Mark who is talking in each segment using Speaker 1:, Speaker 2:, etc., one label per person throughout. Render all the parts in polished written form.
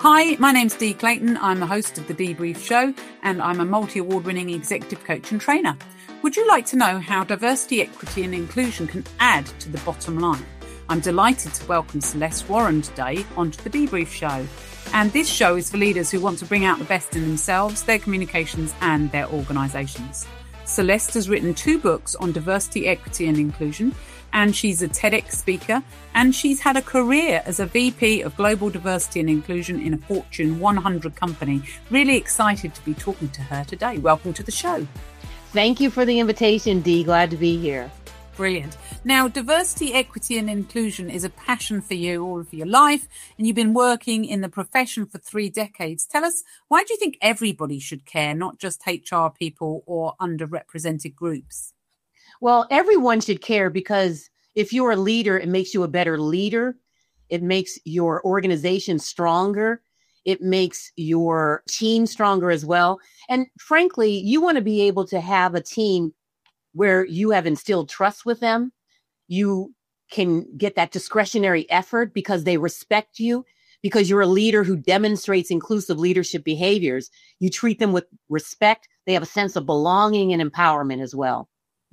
Speaker 1: Hi, my name's Dee Clayton. I'm the host of The Debrief Show, and I'm a multi-award-winning executive coach and trainer. Would you like to know how diversity, equity and inclusion can add to the bottom line? I'm delighted to welcome Celeste Warren today onto The Debrief Show. And this show is for leaders who want to bring out the best in themselves, their communications and their organisations. Celeste has written 2 books on diversity, equity and inclusion, and she's a TEDx speaker, and she's had a career as a VP of Global Diversity and Inclusion in a Fortune 100 company. Really excited to be talking to her today. Welcome to the show.
Speaker 2: Thank you for the invitation, Dee. Glad to be here.
Speaker 1: Brilliant. Now, diversity, equity and inclusion is a passion for you all of your life, and you've been working in the profession for 3 decades. Tell us, why do you think everybody should care, not just HR people or underrepresented groups?
Speaker 2: Well, everyone should care because if you're a leader, it makes you a better leader. It makes your organization stronger. It makes your team stronger as well. And frankly, you want to be able to have a team where you have instilled trust with them. You can get that discretionary effort because they respect you, because you're a leader who demonstrates inclusive leadership behaviors. You treat them with respect. They have a sense of belonging and empowerment as well.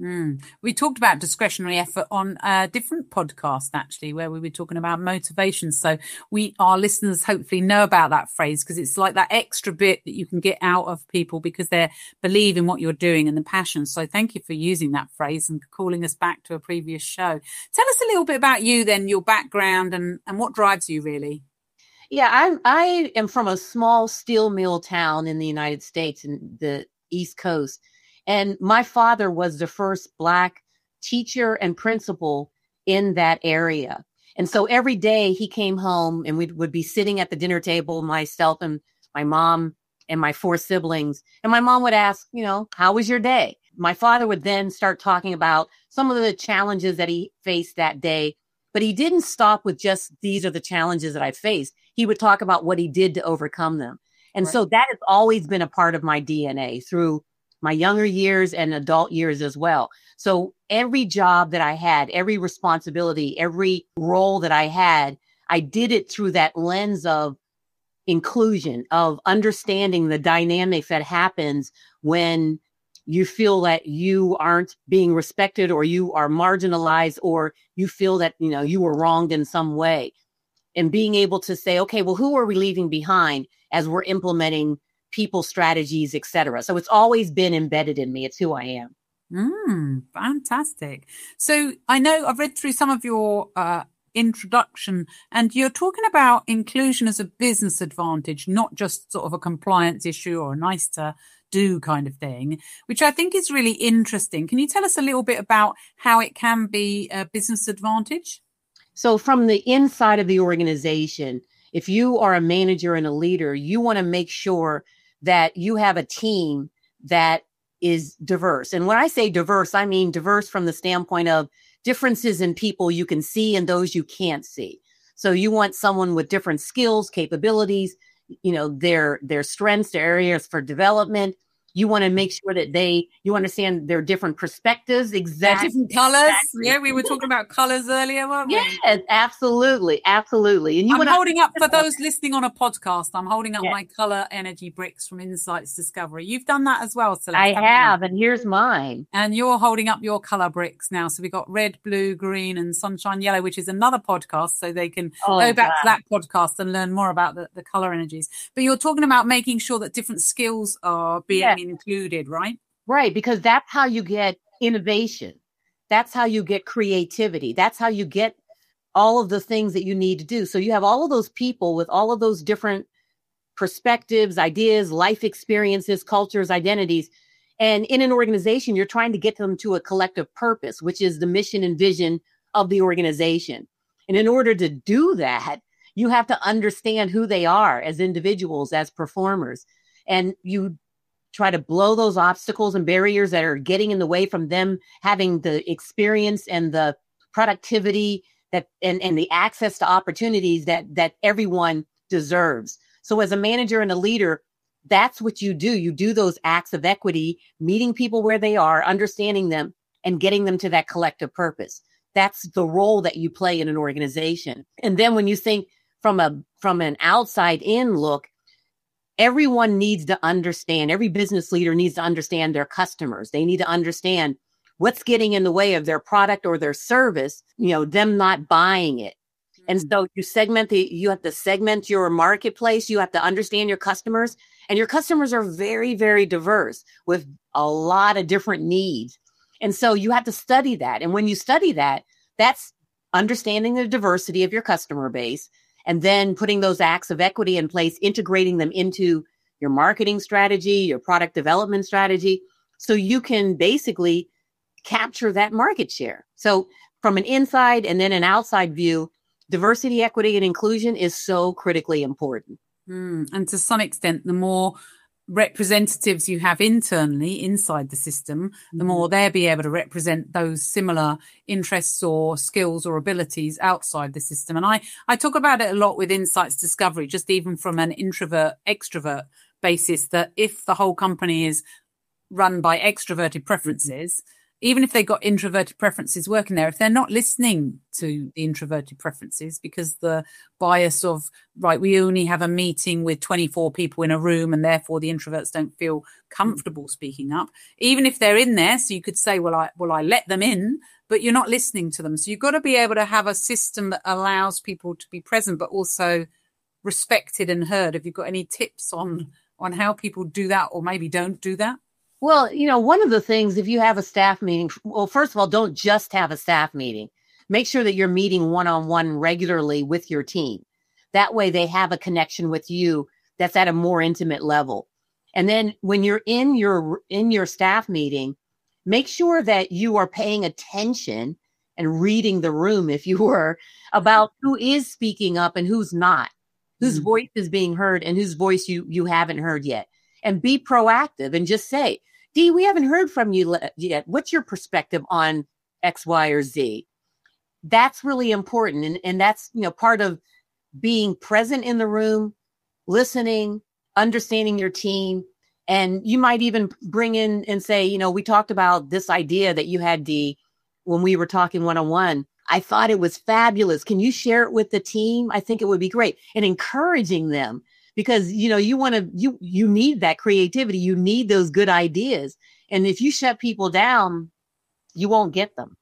Speaker 1: We talked about discretionary effort on a different podcast, actually, where we were talking about motivation. So our listeners hopefully know about that phrase, because it's like that extra bit that you can get out of people because they believe in what you're doing and the passion. So thank you for using that phrase and calling us back to a previous show. Tell us a little bit about you then, your background and what drives you really.
Speaker 2: Yeah, I am from a small steel mill town in the United States in the East Coast. And my father was the first Black teacher and principal in that area. And so every day he came home and we would be sitting at the dinner table, myself and my mom and my 4 siblings. And my mom would ask, how was your day? My father would then start talking about some of the challenges that he faced that day. But he didn't stop with just, these are the challenges that I faced. He would talk about what he did to overcome them. And so that has always been a part of my DNA through my younger years and adult years as well. So every job that I had, every responsibility, every role that I had, I did it through that lens of inclusion, of understanding the dynamics that happens when you feel that you aren't being respected or you are marginalized or you feel that, you were wronged in some way. And being able to say, okay, well, who are we leaving behind as we're implementing people strategies, et cetera. So it's always been embedded in me. It's who I am.
Speaker 1: Fantastic. So I know I've read through some of your introduction and you're talking about inclusion as a business advantage, not just sort of a compliance issue or a nice to do kind of thing, which I think is really interesting. Can you tell us a little bit about how it can be a business advantage?
Speaker 2: So from the inside of the organization, if you are a manager and a leader, you want to make sure that you have a team that is diverse. And when I say diverse, I mean diverse from the standpoint of differences in people you can see and those you can't see. So you want someone with different skills, capabilities, their strengths, their areas for development. You want to make sure that you understand their different perspectives. Exactly.
Speaker 1: Different colors. Exactly. Yeah, we were talking about colors earlier, weren't we?
Speaker 2: Yes, absolutely. Absolutely. And
Speaker 1: I'm holding up, for those listening on a podcast, I'm holding up my color energy bricks from Insights Discovery. You've done that as well, Celeste.
Speaker 2: I have, and here's mine.
Speaker 1: And you're holding up your color bricks now. So we've got red, blue, green, and sunshine yellow, which is another podcast. So they can go back to that podcast and learn more about the color energies. But you're talking about making sure that different skills are being included, right?
Speaker 2: Right, because that's how you get innovation. That's how you get creativity. That's how you get all of the things that you need to do. So you have all of those people with all of those different perspectives, ideas, life experiences, cultures, identities. And in an organization, you're trying to get them to a collective purpose, which is the mission and vision of the organization. And in order to do that, you have to understand who they are as individuals, as performers. And you try to blow those obstacles and barriers that are getting in the way from them having the experience and the productivity that and the access to opportunities that everyone deserves. So as a manager and a leader, that's what you do. You do those acts of equity, meeting people where they are, understanding them, and getting them to that collective purpose. That's the role that you play in an organization. And then when you think from an outside in look, everyone needs to understand, every business leader needs to understand their customers. They need to understand what's getting in the way of their product or their service, them not buying it. And so you have to segment your marketplace. You have to understand your customers, and your customers are very, very diverse with a lot of different needs. And so you have to study that. And when you study that, that's understanding the diversity of your customer base, and then putting those acts of equity in place, integrating them into your marketing strategy, your product development strategy, so you can basically capture that market share. So from an inside and then an outside view, diversity, equity, and inclusion is so critically important.
Speaker 1: And to some extent, the more representatives you have internally inside the system, the more they'll be able to represent those similar interests or skills or abilities outside the system. And I talk about it a lot with Insights Discovery, just even from an introvert extrovert basis, that if the whole company is run by extroverted preferences, even if they've got introverted preferences working there, if they're not listening to the introverted preferences because the bias of, right, we only have a meeting with 24 people in a room and therefore the introverts don't feel comfortable speaking up, even if they're in there, so you could say, well, I let them in, but you're not listening to them. So you've got to be able to have a system that allows people to be present, but also respected and heard. Have you got any tips on how people do that, or maybe don't do that?
Speaker 2: Well, one of the things, if you have a staff meeting, well, first of all, don't just have a staff meeting. Make sure that you're meeting one-on-one regularly with your team. That way they have a connection with you that's at a more intimate level. And then when you're in your staff meeting, make sure that you are paying attention and reading the room, if you were, about who is speaking up and who's not, whose voice is being heard and whose voice you haven't heard yet. And be proactive and just say, Dee, we haven't heard from you yet. What's your perspective on X, Y, or Z? That's really important. And that's, part of being present in the room, listening, understanding your team. And you might even bring in and say, we talked about this idea that you had, Dee, when we were talking one-on-one. I thought it was fabulous. Can you share it with the team? I think it would be great. And encouraging them. Because, you need that creativity. You need those good ideas. And if you shut people down, you won't get them.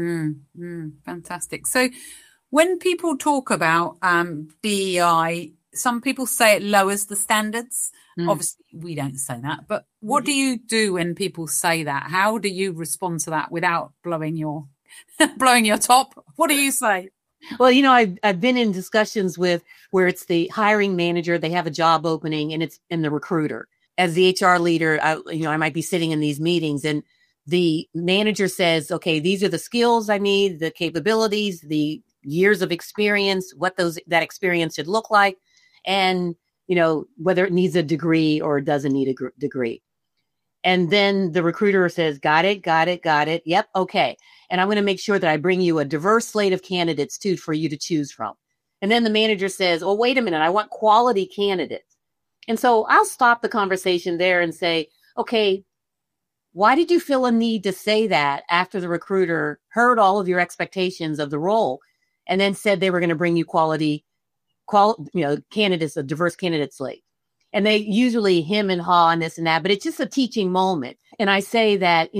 Speaker 1: Fantastic. So when people talk about DEI, some people say it lowers the standards. Obviously, we don't say that. But what do you do when people say that? How do you respond to that without blowing your top? What do you say?
Speaker 2: Well, I've been in discussions where it's the hiring manager, they have a job opening, and it's in the recruiter. As the HR leader, I might be sitting in these meetings and the manager says, okay, these are the skills I need, the capabilities, the years of experience, what that experience should look like, and, whether it needs a degree or doesn't need a degree. And then the recruiter says, got it. Yep. Okay. And I'm going to make sure that I bring you a diverse slate of candidates too, for you to choose from. And then the manager says, oh, wait a minute, I want quality candidates. And so I'll stop the conversation there and say, okay, why did you feel a need to say that after the recruiter heard all of your expectations of the role and then said they were going to bring you quality candidates, a diverse candidate slate? And they usually hem and haw on this and that, but it's just a teaching moment. And I say that,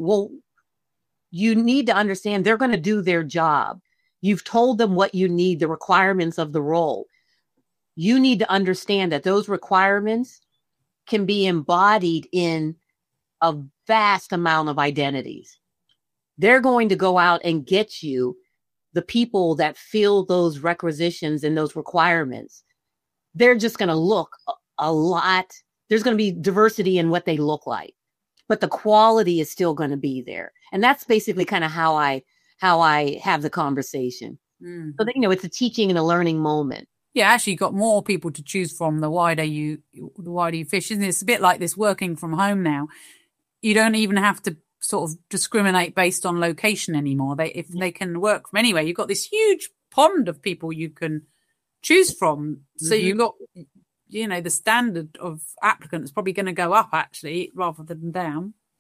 Speaker 2: you need to understand they're going to do their job. You've told them what you need, the requirements of the role. You need to understand that those requirements can be embodied in a vast amount of identities. They're going to go out and get you the people that fill those requisitions and those requirements. They're just going to look a lot. There's going to be diversity in what they look like, but the quality is still going to be there. And that's basically kind of how I have the conversation. So that, it's a teaching and a learning moment.
Speaker 1: Yeah, actually, you've got more people to choose from the wider you fish. Isn't it? It's a bit like this working from home now. You don't even have to sort of discriminate based on location anymore. If they can work from anywhere, you've got this huge pond of people you can choose from. So you've got, the standard of applicants probably going to go up actually rather than down.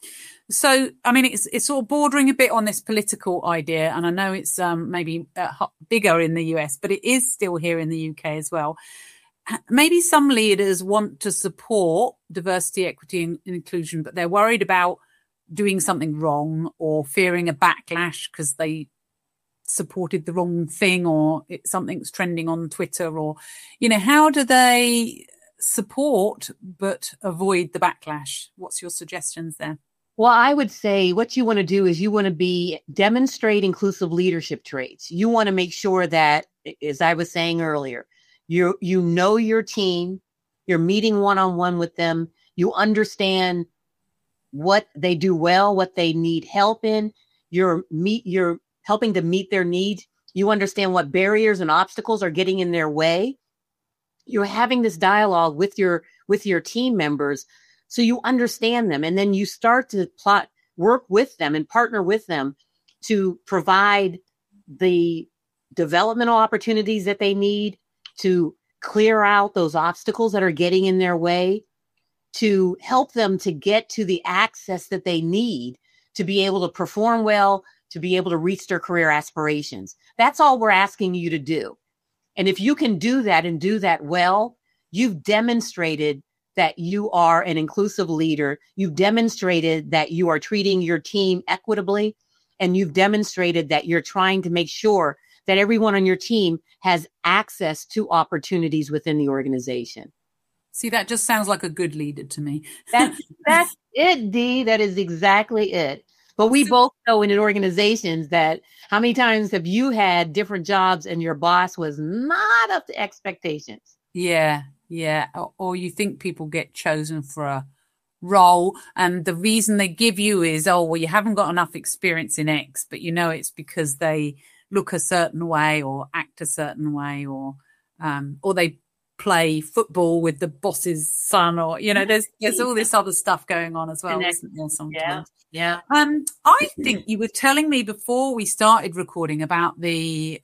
Speaker 1: So, I mean, it's all bordering a bit on this political idea, and I know it's maybe bigger in the US, but it is still here in the UK as well. Maybe some leaders want to support diversity, equity, and inclusion, but they're worried about doing something wrong or fearing a backlash because they supported the wrong thing, or something's trending on Twitter, or, how do they support but avoid the backlash? What's your suggestions there?
Speaker 2: Well, I would say what you want to do is you want to demonstrate inclusive leadership traits. You want to make sure that, as I was saying earlier, you know your team, you're meeting one-on-one with them, you understand what they do well, what they need help in, you're helping to meet their needs, you understand what barriers and obstacles are getting in their way. You're having this dialogue with your team members, so you understand them, and then you start to work with them and partner with them to provide the developmental opportunities that they need, to clear out those obstacles that are getting in their way, to help them to get to the access that they need to be able to perform well, to be able to reach their career aspirations. That's all we're asking you to do. And if you can do that and do that well, you've demonstrated that you are an inclusive leader. You've demonstrated that you are treating your team equitably, and you've demonstrated that you're trying to make sure that everyone on your team has access to opportunities within the organization.
Speaker 1: See, that just sounds like a good leader to me.
Speaker 2: That's it, Dee. That is exactly it. But we both know in organizations that how many times have you had different jobs and your boss was not up to expectations?
Speaker 1: Yeah. Or you think people get chosen for a role, and the reason they give you is, you haven't got enough experience in X, but it's because they look a certain way or act a certain way, or they play football with the boss's son, or there's all this other stuff going on as well, isn't there, sometimes?
Speaker 2: Yeah.
Speaker 1: I think you were telling me before we started recording about the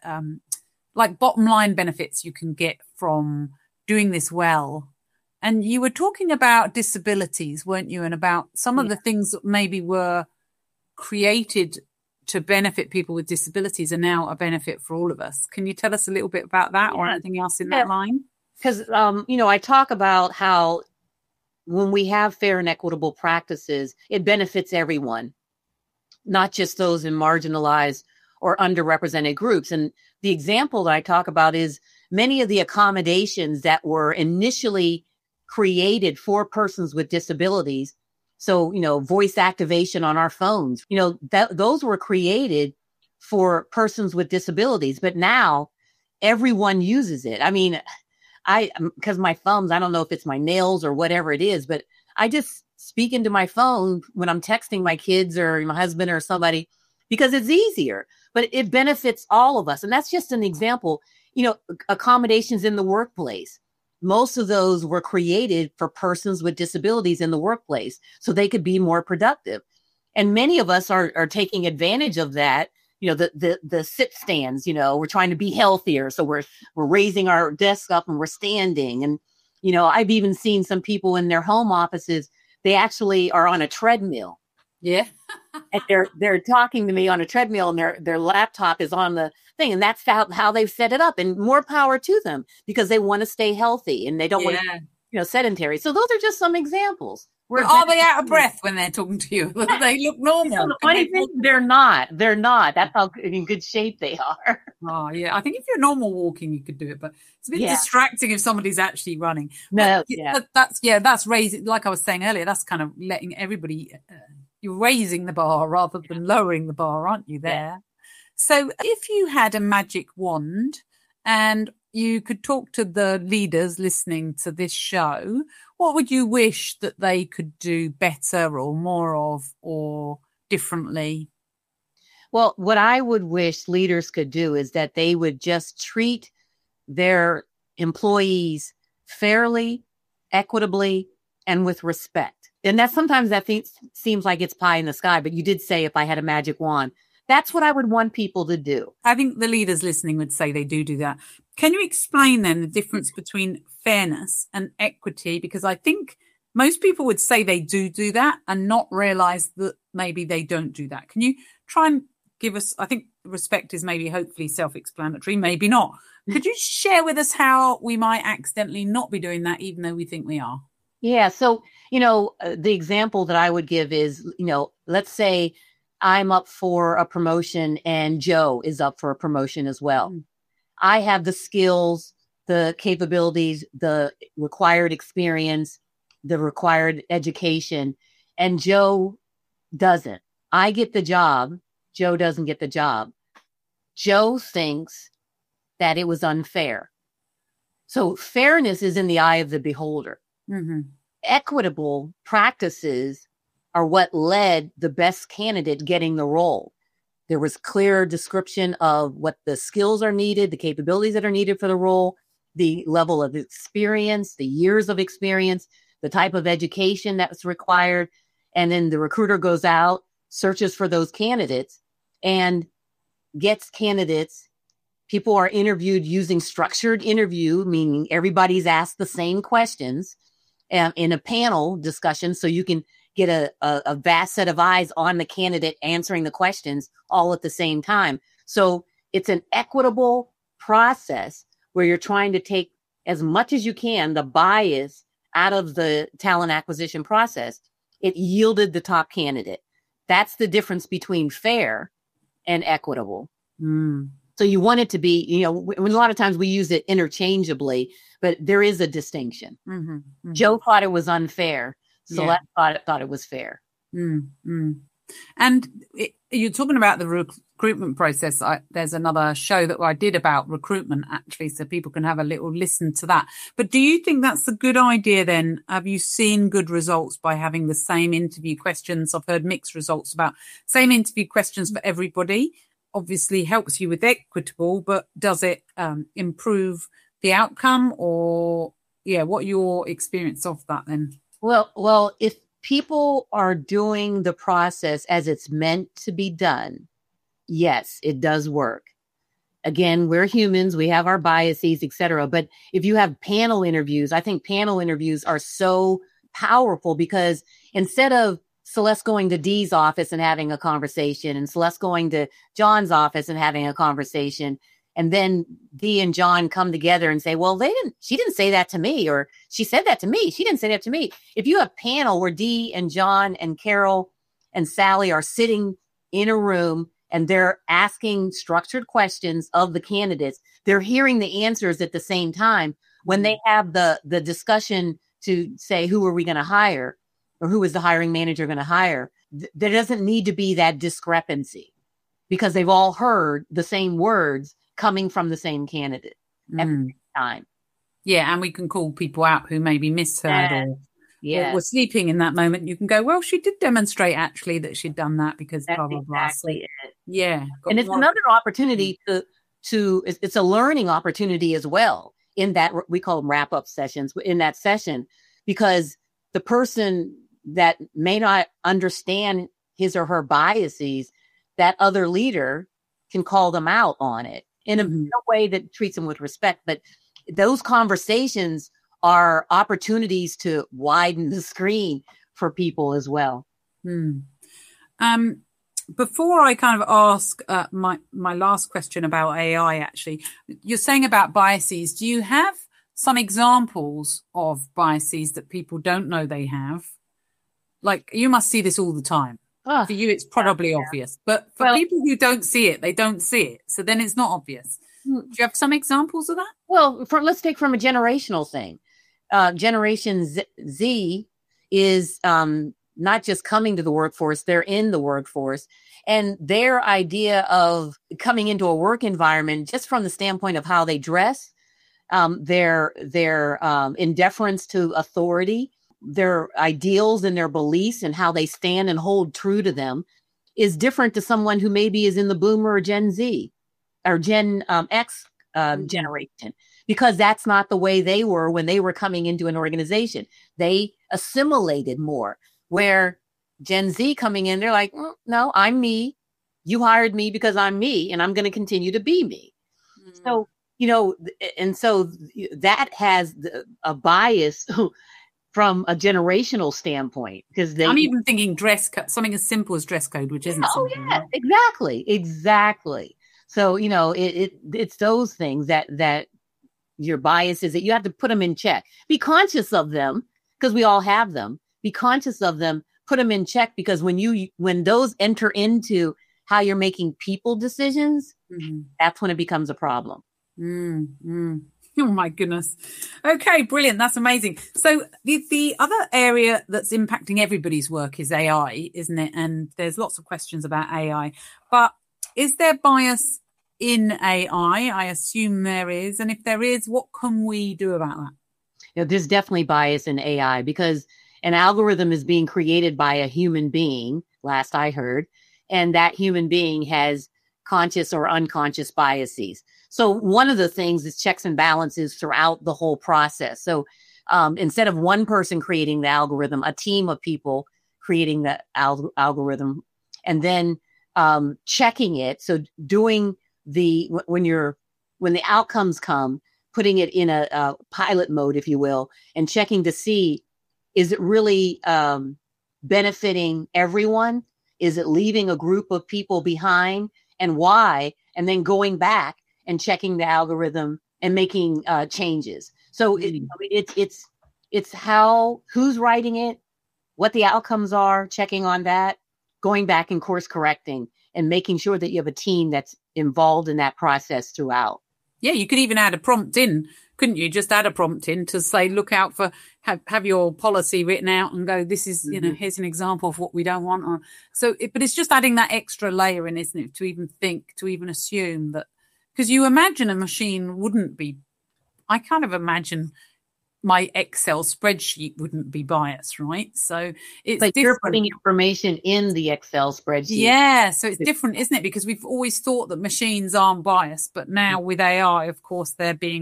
Speaker 1: bottom line benefits you can get from doing this well, and you were talking about disabilities, weren't you, and about some of the things that maybe were created to benefit people with disabilities are now a benefit for all of us. Can you tell us a little bit about that, or anything else in that line?
Speaker 2: Because, I talk about how when we have fair and equitable practices, it benefits everyone, not just those in marginalized or underrepresented groups. And the example that I talk about is many of the accommodations that were initially created for persons with disabilities. So, voice activation on our phones, those were created for persons with disabilities, but now everyone uses it. I mean, because my thumbs, I don't know if it's my nails or whatever it is, but I just speak into my phone when I'm texting my kids or my husband or somebody because it's easier, but it benefits all of us. And that's just an example, accommodations in the workplace. Most of those were created for persons with disabilities in the workplace so they could be more productive. And many of us are taking advantage of that. The sit stands, we're trying to be healthier. So we're raising our desk up and we're standing. And, I've even seen some people in their home offices, they actually are on a treadmill.
Speaker 1: Yeah.
Speaker 2: And they're talking to me on a treadmill, and their laptop is on the thing. And that's how they've set it up, and more power to them because they want to stay healthy and they don't want to, sedentary. So those are just some examples.
Speaker 1: Are they out of breath when they're talking to you? They look normal.
Speaker 2: The funny thing, they're not. That's how in good shape they are.
Speaker 1: Oh, yeah. I think if you're normal walking, you could do it, but it's a bit distracting if somebody's actually running.
Speaker 2: No,
Speaker 1: that's raising, like I was saying earlier, that's kind of letting everybody, you're raising the bar rather than lowering the bar, aren't you, there? Yeah. So if you had a magic wand and you could talk to the leaders listening to this show, what would you wish that they could do better or more of or differently?
Speaker 2: Well, what I would wish leaders could do is that they would just treat their employees fairly, equitably, and with respect. And that sometimes seems like it's pie in the sky, but you did say if I had a magic wand. That's what I would want people to do.
Speaker 1: I think the leaders listening would say they do that. Can you explain then the difference between fairness and equity? Because I think most people would say they do that and not realize that maybe they don't do that. Can you try and give us, I think respect is maybe hopefully self-explanatory, maybe not. Could you share with us how we might accidentally not be doing that, even though we think we are?
Speaker 2: Yeah. So, the example that I would give is, let's say I'm up for a promotion and Joe is up for a promotion as well. I have the skills, the capabilities, the required experience, the required education, and Joe doesn't. I get the job. Joe doesn't get the job. Joe thinks that it was unfair. So fairness is in the eye of the beholder.
Speaker 1: Mm-hmm.
Speaker 2: Equitable practices are what led the best candidate getting the role. There was clear description of what the skills are needed, the capabilities that are needed for the role, the level of experience, the years of experience, the type of education that's required. And then the recruiter goes out, searches for those candidates and gets candidates. People are interviewed using structured interview, meaning everybody's asked the same questions in a panel discussion. So you can get a vast set of eyes on the candidate answering the questions all at the same time. So it's an equitable process where you're trying to take as much as you can, the bias out of the talent acquisition process. It yielded the top candidate. That's the difference between fair and equitable. So you want it to be, a lot of times we use it interchangeably, but there is a distinction.
Speaker 1: Mm-hmm. Mm-hmm.
Speaker 2: Joe thought it was unfair. Celeste thought it was fair.
Speaker 1: Mm-hmm. And you're talking about the recruitment process. There's another show that I did about recruitment, actually, so people can have a little listen to that. But do you think that's a good idea then? Have you seen good results by having the same interview questions? I've heard mixed results about same interview questions for everybody. Obviously helps you with equitable, but does it improve the outcome? Or, what your experience of that then?
Speaker 2: Well, if people are doing the process as it's meant to be done, yes, it does work. Again, we're humans, we have our biases, etc. But if you have panel interviews, I think panel interviews are so powerful because instead of Celeste going to Dee's office and having a conversation and Celeste going to John's office and having a conversation, and then Dee and John come together and say, well, she didn't say that to me, or she said that to me. She didn't say that to me. If you have a panel where Dee and John and Carol and Sally are sitting in a room and they're asking structured questions of the candidates, they're hearing the answers at the same time. When they have the discussion to say, who are we going to hire, or who is the hiring manager going to hire, there doesn't need to be that discrepancy because they've all heard the same words coming from the same candidate at the same time.
Speaker 1: Yeah, and we can call people out who maybe misheard or were sleeping in that moment. You can go, well, she did demonstrate actually that she'd done that because
Speaker 2: that's
Speaker 1: blah, blah, blah.
Speaker 2: Exactly it.
Speaker 1: Yeah.
Speaker 2: And it's another opportunity to it's a learning opportunity as well in that we call them wrap-up sessions in that session, because the person that may not understand his or her biases, that other leader can call them out on it in a way that treats them with respect. But those conversations are opportunities to widen the screen for people as well.
Speaker 1: Before I kind of ask my last question about AI, actually, you're saying about biases. Do you have some examples of biases that people don't know they have? Like, you must see this all the time. For you, it's probably obvious. But for people who don't see it, they don't see it. So then it's not obvious. Do you have some examples of that?
Speaker 2: Well, let's take from a generational thing. Generation Z is not just coming to the workforce, they're in the workforce. And their idea of coming into a work environment, just from the standpoint of how they dress, their indifference to authority, their ideals and their beliefs and how they stand and hold true to them is different to someone who maybe is in the Boomer or Gen Z or Gen X generation, because that's not the way they were when they were coming into an organization. They assimilated more, where Gen Z coming in, they're like, no, I'm me. You hired me because I'm me, and I'm going to continue to be me. So, and so that has a bias from a generational standpoint, because
Speaker 1: I'm even thinking dress code, something as simple as dress code, which isn't.
Speaker 2: Oh yeah, exactly. So, it's those things that your biases that you have to put them in check. Be conscious of them, because we all have them. Be conscious of them, put them in check, because when those enter into how you're making people decisions, that's when it becomes a problem.
Speaker 1: Oh my goodness. Okay, brilliant. That's amazing. So the other area that's impacting everybody's work is AI, isn't it? And there's lots of questions about AI, but is there bias in AI? I assume there is. And if there is, what can we do about that?
Speaker 2: There's definitely bias in AI, because an algorithm is being created by a human being, last I heard, and that human being has conscious or unconscious biases. So one of the things is checks and balances throughout the whole process. So instead of one person creating the algorithm, a team of people creating the algorithm, and then checking it. So doing when the outcomes come, putting it in a pilot mode, if you will, and checking to see, is it really benefiting everyone? Is it leaving a group of people behind, and why? And then going back and checking the algorithm and making changes. So it's who's writing it, what the outcomes are, checking on that, going back and course correcting, and making sure that you have a team that's involved in that process throughout.
Speaker 1: Yeah, you could even add a prompt in, couldn't you? Just add a prompt in to say, look out for, have your policy written out and go, this is, here's an example of what we don't want. But it's just adding that extra layer in, isn't it? To even think, to even assume that, because you imagine a machine wouldn't be, I kind of imagine my Excel spreadsheet wouldn't be biased, right? So it's
Speaker 2: like you're putting information in the Excel spreadsheet.
Speaker 1: Yeah, so it's different, isn't it? Because we've always thought that machines aren't biased, but now with AI, of course,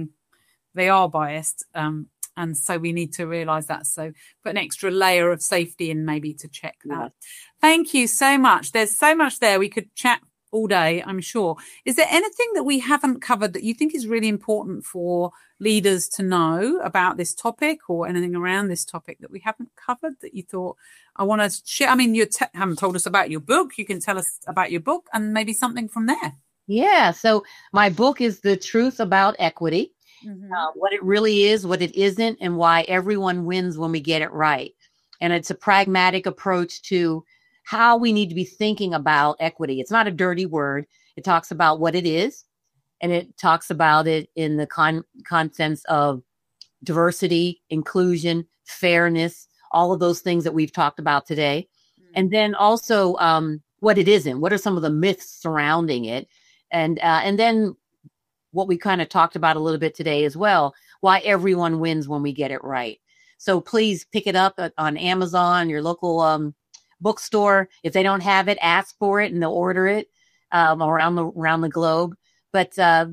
Speaker 1: they are biased. And so we need to realize that. So put an extra layer of safety in maybe to check that. Yeah. Thank you so much. There's so much there. We could chat all day, I'm sure. Is there anything that we haven't covered that you think is really important for leaders to know about this topic, or anything around this topic that we haven't covered that you thought I want to share? I mean, you haven't told us about your book. You can tell us about your book and maybe something from there.
Speaker 2: Yeah. So my book is The Truth About Equity, what it really is, what it isn't, and why everyone wins when we get it right. And it's a pragmatic approach to how we need to be thinking about equity. It's not a dirty word. It talks about what it is, and it talks about it in the contents of diversity, inclusion, fairness, all of those things that we've talked about today. And then also what it isn't. What are some of the myths surrounding it? And then what we kind of talked about a little bit today as well, why everyone wins when we get it right. So please pick it up on Amazon, your local bookstore. If they don't have it, ask for it and they'll order it around the globe. But,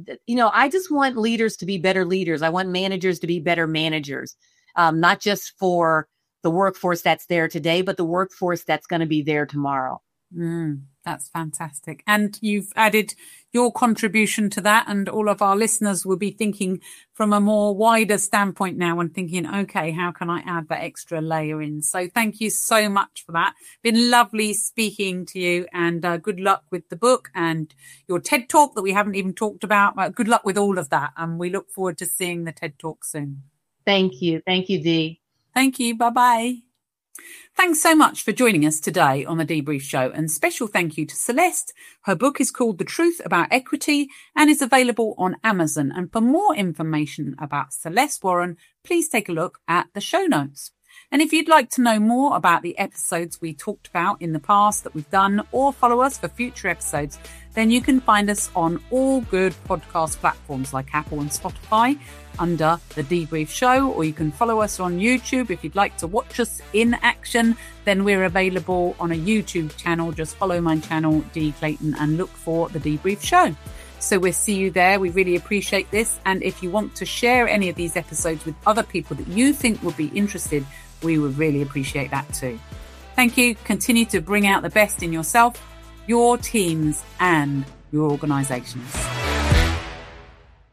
Speaker 2: I just want leaders to be better leaders. I want managers to be better managers, not just for the workforce that's there today, but the workforce that's going to be there tomorrow.
Speaker 1: That's fantastic. And you've added your contribution to that, and all of our listeners will be thinking from a more wider standpoint now and thinking, okay, how can I add that extra layer in? So thank you so much for that. Been lovely speaking to you, and good luck with the book and your TED Talk that we haven't even talked about. Good luck with all of that. And we look forward to seeing the TED Talk soon.
Speaker 2: Thank you. Thank you, Dee.
Speaker 1: Thank you. Bye-bye. Thanks so much for joining us today on the Debrief Show, and special thank you to Celeste. Her book is called The Truth About Equity and is available on Amazon. And for more information about Celeste Warren, please take a look at the show notes. And if you'd like to know more about the episodes we talked about in the past that we've done, or follow us for future episodes, then you can find us on all good podcast platforms like Apple and Spotify under The Debrief Show, or you can follow us on YouTube. If you'd like to watch us in action, then we're available on a YouTube channel. Just follow my channel, Dee Clayton, and look for The Debrief Show. So we'll see you there. We really appreciate this. And if you want to share any of these episodes with other people that you think would be interested, we would really appreciate that too. Thank you. Continue to bring out the best in yourself, your teams, and your organizations.